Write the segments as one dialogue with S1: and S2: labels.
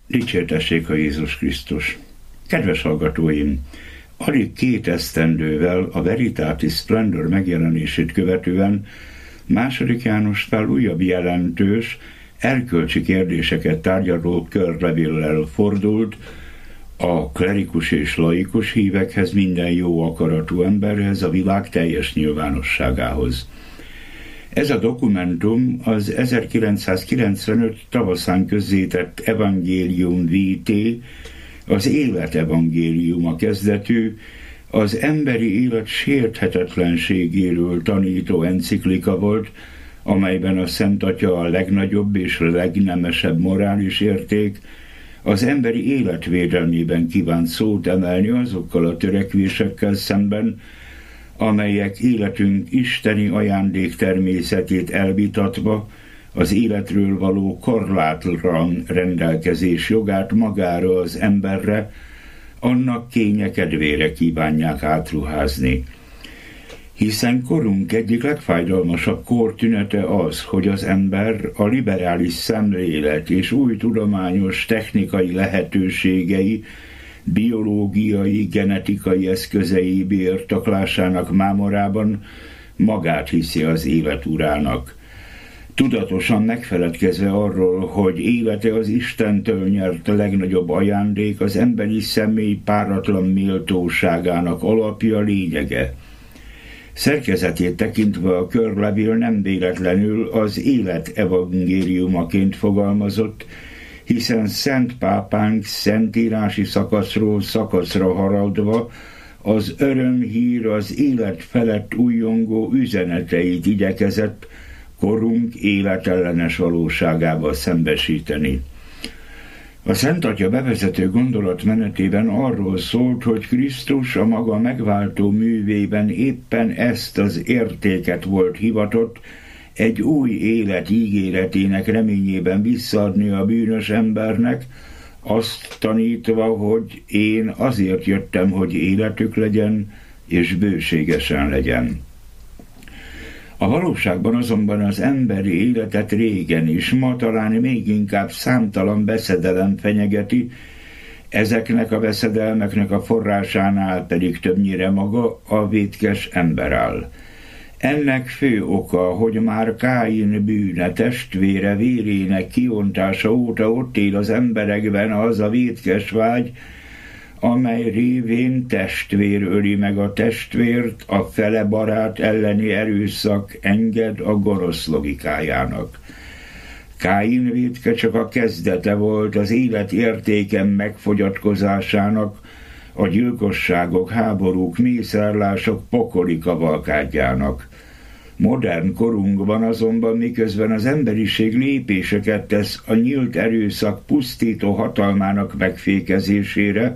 S1: Dicsértessék a Jézus Krisztus! Kedves hallgatóim! Alig 2 esztendővel a Veritatis Splendor megjelenését követően II. János Pál újabb jelentős, erkölcsi kérdéseket tárgyaló körlevéllel fordult a klerikus és laikus hívekhez, minden jó akaratú emberhez, a világ teljes nyilvánosságához. Ez a dokumentum az 1995 tavaszán közzétett Evangelium Vitae, az élet evangéliuma kezdetű, az emberi élet sérthetetlenségéről tanító enciklika volt, amelyben a Szent Atya a legnagyobb és legnemesebb morális érték, az emberi élet védelmében kívánt szót emelni azokkal a törekvésekkel szemben, amelyek életünk isteni ajándék természetét elvitatva az életről való korlátlan rendelkezés jogát magára az emberre, annak kénye kedvére kívánják átruházni. Hiszen korunk egyik legfájdalmasabb kortünete az, hogy az ember a liberális szemlélet és új tudományos technikai lehetőségei, biológiai, genetikai eszközei birtoklásának mámorában magát hiszi az élet urának. Tudatosan megfeledkezve arról, hogy élete az Istentől nyert legnagyobb ajándék, az emberi személy páratlan méltóságának alapja, lényege. Szerkezetét tekintve a körlevél nem véletlenül az élet evangéliumaként fogalmazott, hiszen Szent Pápánk szentírási szakaszról szakaszra haradva az örömhír, az élet felett újjongó üzeneteit igyekezett korunk életellenes valóságával szembesíteni. A Szent Atya bevezető gondolatmenetében arról szólt, hogy Krisztus a maga megváltó művében éppen ezt az értéket volt hivatott egy új élet ígéretének reményében visszaadni a bűnös embernek, azt tanítva, hogy én azért jöttem, hogy életük legyen, és bőségesen legyen. A valóságban azonban az emberi életet régen is, ma talán még inkább számtalan veszedelem fenyegeti, ezeknek a veszedelmeknek a forrásánál pedig többnyire maga a vétkes ember áll. Ennek fő oka, hogy már Káin bűne, testvére vérének kiontása óta ott él az emberekben az a vétkes vágy, amely révén testvér öli meg a testvért, a fele barát elleni erőszak enged a gonosz logikájának. Káin vétke csak a kezdete volt az élet értéken megfogyatkozásának, a gyilkosságok, háborúk, mészárlások pokoli kavalkádjának. Modern korunkban azonban, miközben az emberiség lépéseket tesz a nyílt erőszak pusztító hatalmának megfékezésére,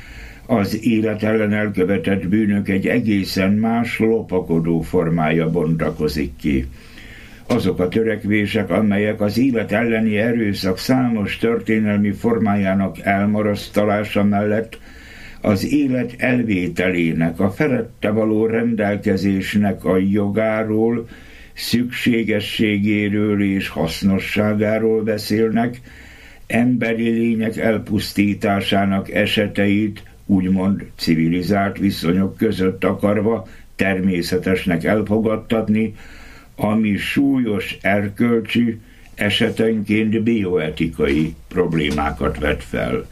S1: az élet ellen elkövetett bűnök egy egészen más, lopakodó formája bontakozik ki. Azok a törekvések, amelyek az élet elleni erőszak számos történelmi formájának elmarasztalása mellett az élet elvételének, a felette való rendelkezésnek a jogáról, szükségességéről és hasznosságáról beszélnek, emberi lények elpusztításának eseteit úgymond civilizált viszonyok között akarva természetesnek elfogadtatni, ami súlyos erkölcsi, esetenként bioetikai problémákat vet fel.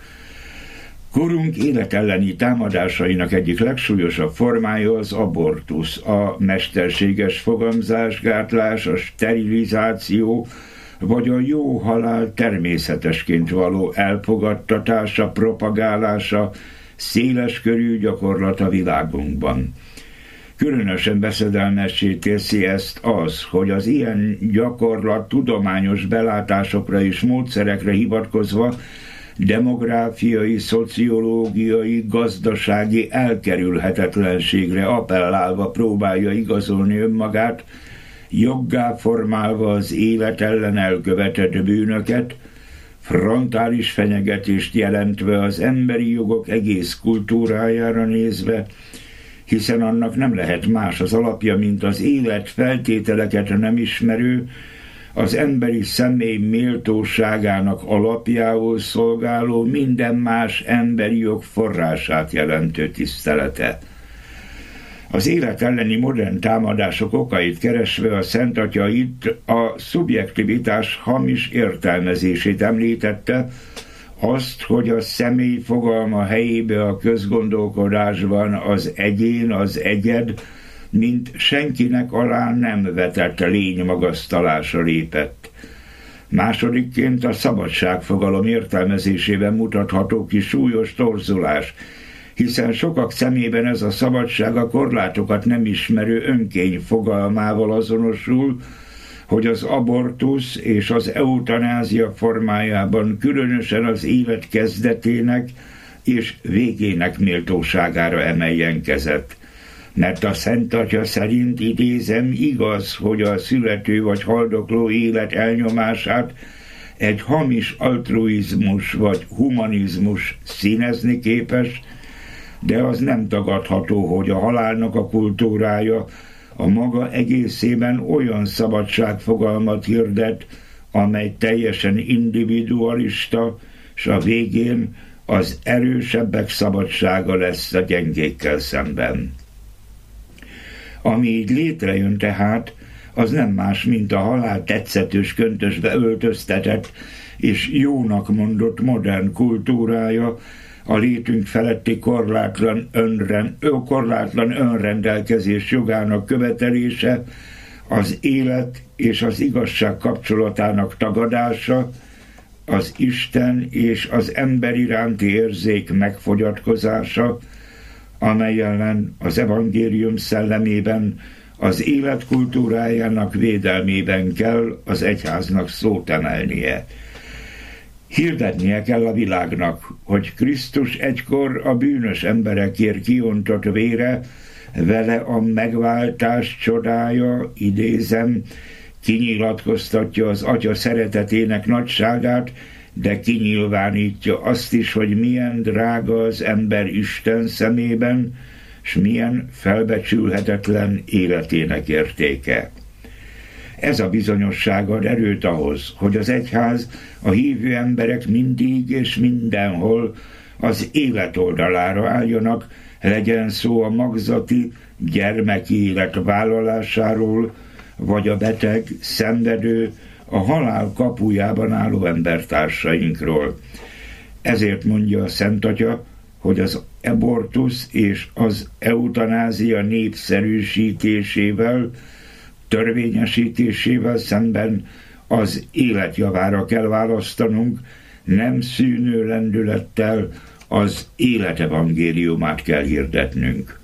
S1: Korunk életelleni támadásainak egyik legsúlyosabb formája az abortusz, a mesterséges fogamzásgátlás, a sterilizáció, vagy a jó halál természetesként való elfogadtatása, propagálása, széleskörű gyakorlat a világunkban. Különösen veszedelmessé teszi ezt az, hogy az ilyen gyakorlat tudományos belátásokra és módszerekre hivatkozva demográfiai, szociológiai, gazdasági elkerülhetetlenségre appellálva próbálja igazolni önmagát, joggá formálva az élet ellen elkövetett bűnöket, frontális fenyegetést jelentve az emberi jogok egész kultúrájára nézve, hiszen annak nem lehet más az alapja, mint az élet feltételeket nem ismerő, az emberi személy méltóságának alapjául szolgáló minden más emberi jog forrását jelentő tisztelete. Az élet elleni modern támadások okait keresve a Szent Atya itt a szubjektivitás hamis értelmezését említette, azt, hogy a személy fogalma helyébe a közgondolkodásban az egyén, az egyed, mint senkinek alá nem vetett lény magasztalásra lépett. Másodikként a szabadságfogalom értelmezésében mutatható ki súlyos torzulás, hiszen sokak szemében ez a szabadság a korlátokat nem ismerő önkény fogalmával azonosul, hogy az abortusz és az eutanázia formájában különösen az élet kezdetének és végének méltóságára emeljen kezet. Mert a Szent Atya szerint, idézem, igaz, hogy a születő vagy haldokló élet elnyomását egy hamis altruizmus vagy humanizmus színezni képes, de az nem tagadható, hogy a halálnak a kultúrája a maga egészében olyan szabadságfogalmat hirdet, amely teljesen individualista, és a végén az erősebbek szabadsága lesz a gyengékkel szemben. Ami így létrejön tehát, az nem más, mint a halál tetszetős köntösbe öltöztetett és jónak mondott modern kultúrája, a létünk feletti korlátlan önrendelkezés jogának követelése, az élet és az igazság kapcsolatának tagadása, az Isten és az ember iránti érzék megfogyatkozása, amely ellen az evangélium szellemében az élet kultúrájának védelmében kell az egyháznak szót emelnie. Hirdetnie kell a világnak, hogy Krisztus egykor a bűnös emberekért kiontott vére, vele a megváltás csodája, idézem, kinyilatkoztatja az Atya szeretetének nagyságát, de kinyilvánítja azt is, hogy milyen drága az ember Isten szemében, s milyen felbecsülhetetlen életének értéke. Ez a bizonyosság ad erőt ahhoz, hogy az egyház, a hívő emberek mindig és mindenhol az élet oldalára álljanak, legyen szó a magzati, gyermeki élet vállalásáról, vagy a beteg, szenvedő, a halál kapujában álló embertársainkról. Ezért mondja a Szent Atya, hogy az abortusz és az eutanázia népszerűsítésével, törvényesítésével szemben az élet javára kell választanunk, nem szűnő lendülettel az élet evangéliumát kell hirdetnünk.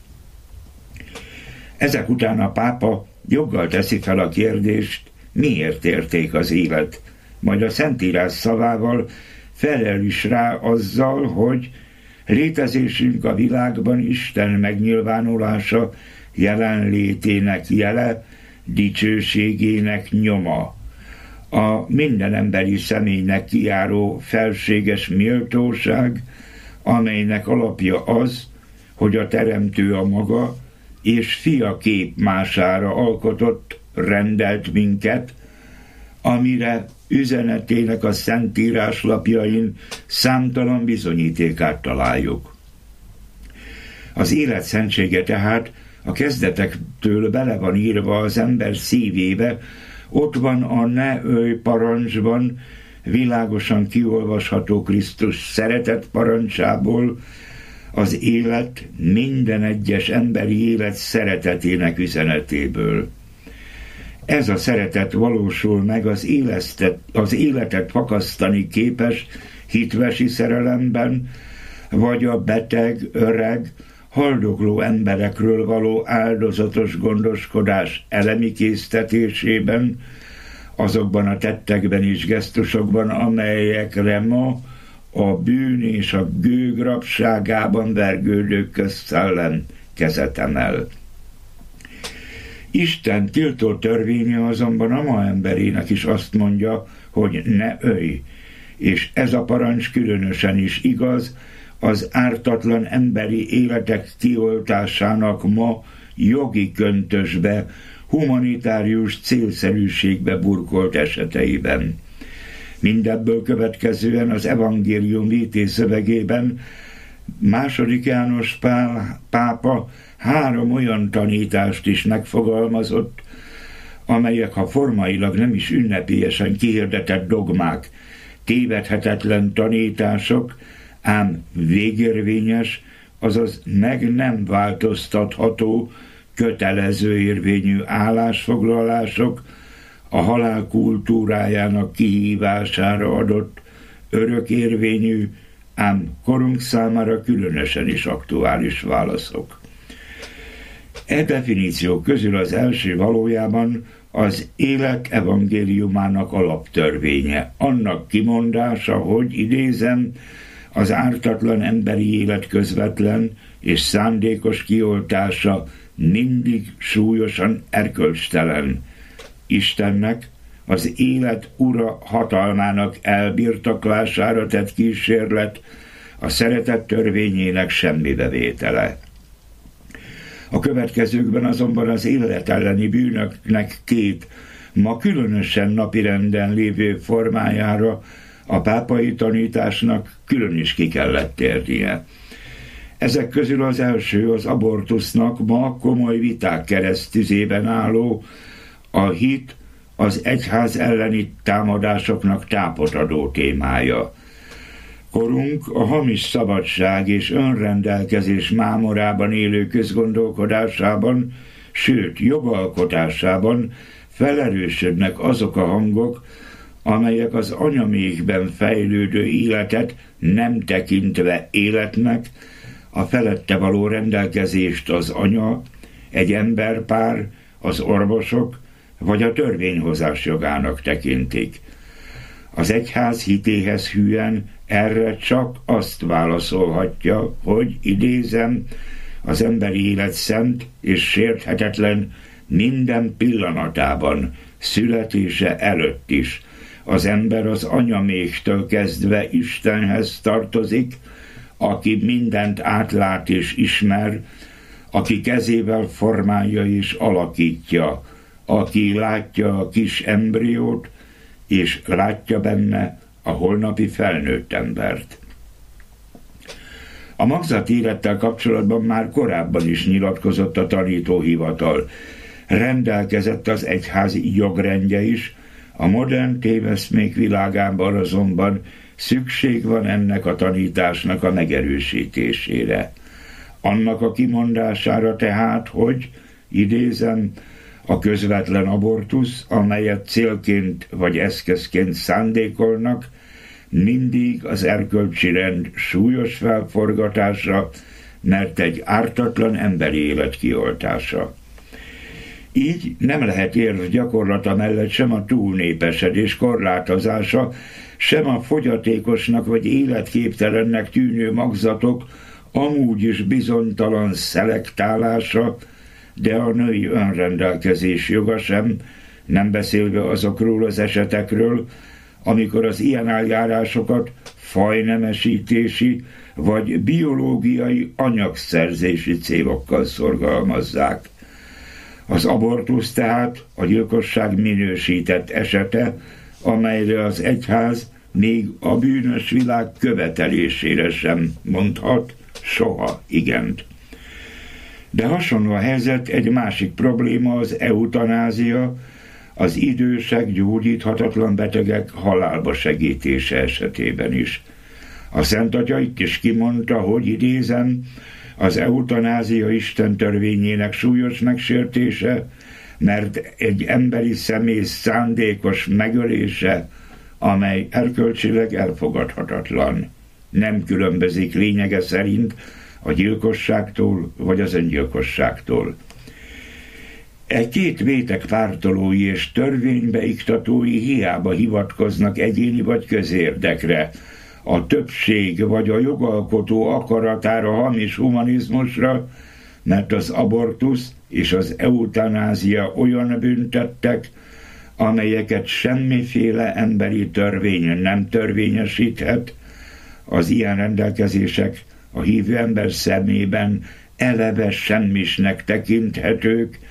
S1: Ezek után a pápa joggal teszi fel a kérdést, miért érték az élet, majd a Szentírás szavával felel is rá azzal, hogy létezésünk a világban Isten megnyilvánulása, jelenlétének jele, dicsőségének nyoma. A minden emberi személynek kijáró felséges méltóság, amelynek alapja az, hogy a Teremtő a maga és fia képmására alkotott, rendelt minket, amire üzenetének a Szentírás lapjain számtalan bizonyítékát találjuk. Az élet szentsége tehát a kezdetektől bele van írva az ember szívébe, ott van a ne ölj parancsban, világosan kiolvasható Krisztus szeretet parancsából, az élet, minden egyes emberi élet szeretetének üzenetéből. Ez a szeretet valósul meg az életet fakasztani képes hitvesi szerelemben, vagy a beteg, öreg, haldokló emberekről való áldozatos gondoskodás elemi késztetésében, azokban a tettekben és gesztusokban, amelyekre ma a bűn és a gőg rabságában vergődő közszellem kezet emel. Isten tiltó törvénye azonban a ma emberének is azt mondja, hogy ne ölj, és ez a parancs különösen is igaz az ártatlan emberi életek kioltásának ma jogi köntösbe, humanitárius célszerűségbe burkolt eseteiben. Mindebből következően az evangélium vítészövegében II. János Pál pápa 3 olyan tanítást is megfogalmazott, amelyek, ha formailag nem is ünnepélyesen kihirdetett dogmák, tévedhetetlen tanítások, ám végérvényes, azaz meg nem változtatható, kötelező érvényű állásfoglalások, a halál kultúrájának kihívására adott örökérvényű, ám korunk számára különösen is aktuális válaszok. E definíciók közül az első valójában az élet evangéliumának alaptörvénye, annak kimondása, hogy idézem, az ártatlan emberi élet közvetlen és szándékos kioltása mindig súlyosan erkölcstelen. Istennek az élet ura hatalmának elbirtoklására tett kísérlet, a szeretet törvényének semmibevétele. A következőkben azonban az élet elleni bűnöknek 2 ma különösen napirenden lévő formájára a pápai tanításnak külön is ki kellett térnie. Ezek közül az első az abortusznak ma komoly viták keresztüzében álló, a hit az egyház elleni támadásoknak tápot adó témája. Korunk a hamis szabadság és önrendelkezés mámorában élő közgondolkodásában, sőt jogalkotásában felerősödnek azok a hangok, amelyek az anyaméhben fejlődő életet nem tekintve életnek, a felette való rendelkezést az anya, egy emberpár, az orvosok vagy a törvényhozás jogának tekintik. Az egyház hitéhez hűen erre csak azt válaszolhatja, hogy idézem, az emberi élet szent és sérthetetlen minden pillanatában, születése előtt is. Az ember az anyaméhtől kezdve Istenhez tartozik, aki mindent átlát és ismer, aki kezével formálja és alakítja, aki látja a kis embriót, és látja benne a holnapi felnőtt embert. A magzati élettel kapcsolatban már korábban is nyilatkozott a tanítóhivatal. Rendelkezett az egyházi jogrendje is, a modern téveszmék világában azonban szükség van ennek a tanításnak a megerősítésére. Annak a kimondására tehát, hogy, idézem, a közvetlen abortusz, amelyet célként vagy eszközként szándékolnak, mindig az erkölcsi rend súlyos felforgatása, mert egy ártatlan emberi élet kioltása. Így nem lehet érv gyakorlata mellett sem a túlnépesedés korlátozása, sem a fogyatékosnak vagy életképtelennek tűnő magzatok amúgy is bizonytalan szelektálása, de a női önrendelkezés joga sem, nem beszélve azokról az esetekről, amikor az ilyen eljárásokat fajnemesítési vagy biológiai anyagszerzési célokkal szorgalmazzák. Az abortusz tehát a gyilkosság minősített esete, amelyre az egyház még a bűnös világ követelésére sem mondhat soha igent. De hasonló a helyzet egy másik probléma, az eutanázia, az idősek, gyógyíthatatlan betegek halálba segítése esetében is. A Szent Atya itt is kimondta, hogy idézem, az eutanázia Isten törvényének súlyos megsértése, mert egy emberi személy szándékos megölése, amely erkölcsileg elfogadhatatlan. Nem különbözik lényege szerint a gyilkosságtól vagy az öngyilkosságtól. Két vétek pártolói és törvénybeiktatói hiába hivatkoznak egyéni vagy közérdekre, a többség vagy a jogalkotó akaratára hamis humanizmusra, mert az abortusz és az eutanázia olyan bűntettek, amelyeket semmiféle emberi törvény nem törvényesíthet, az ilyen rendelkezések a hívő ember szemében eleve semmisnek tekinthetők,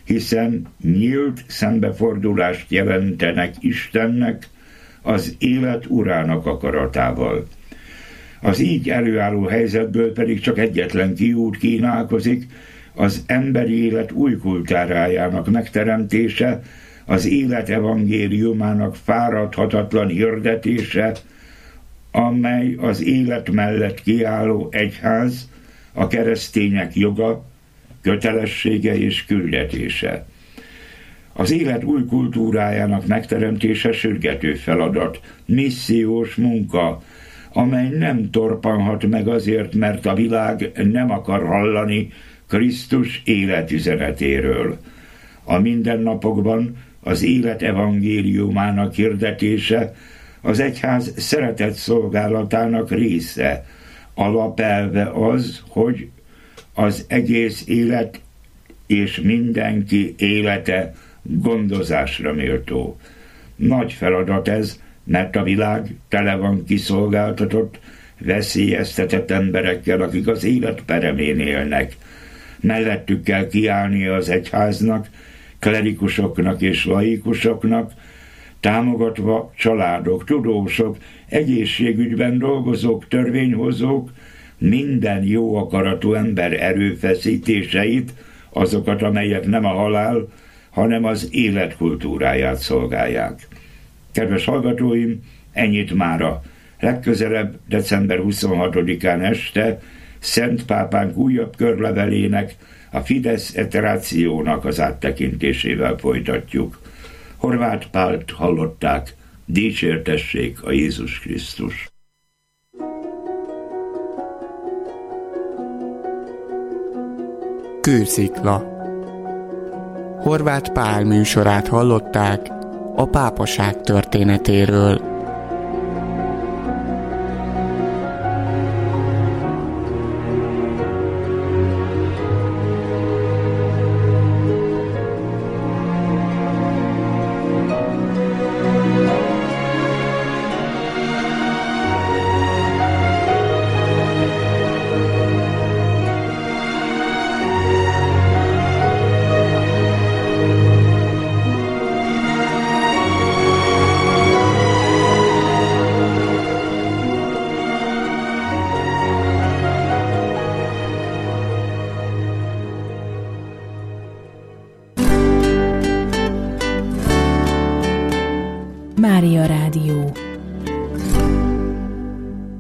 S1: hiszen nyílt szembefordulást jelentenek Istennek az élet urának akaratával. Az így előálló helyzetből pedig csak egyetlen kiút kínálkozik, az emberi élet új kultúrájának megteremtése, az élet evangéliumának fáradhatatlan hirdetése, amely az élet mellett kiálló egyház, a keresztények joga, kötelessége és küldetése. Az élet új kultúrájának megteremtése sürgető feladat, missziós munka, amely nem torpanhat meg azért, mert a világ nem akar hallani Krisztus életüzenetéről. A mindennapokban az élet evangéliumának hirdetése az egyház szeretett szolgálatának része, alapelve az, hogy az egész élet és mindenki élete gondozásra méltó. Nagy feladat ez, mert a világ tele van kiszolgáltatott, veszélyeztetett emberekkel, akik az élet peremén élnek. Mellettük kell kiállnia az egyháznak, klerikusoknak és laikusoknak, támogatva családok, tudósok, egészségügyben dolgozók, törvényhozók, minden jó akaratú ember erőfeszítéseit, azokat, amelyek nem a halál, hanem az élet kultúráját szolgálják. Kedves hallgatóim, ennyit mára. Legközelebb december 26-án este Szent Pápánk újabb körlevelének, a Fides et Ratio-nak az áttekintésével folytatjuk. Horváth Pált hallották, dicsértessék a Jézus Krisztus.
S2: Kőszikla. Horváth Pál műsorát hallották a pápaság történetéről.
S3: Mária Rádió.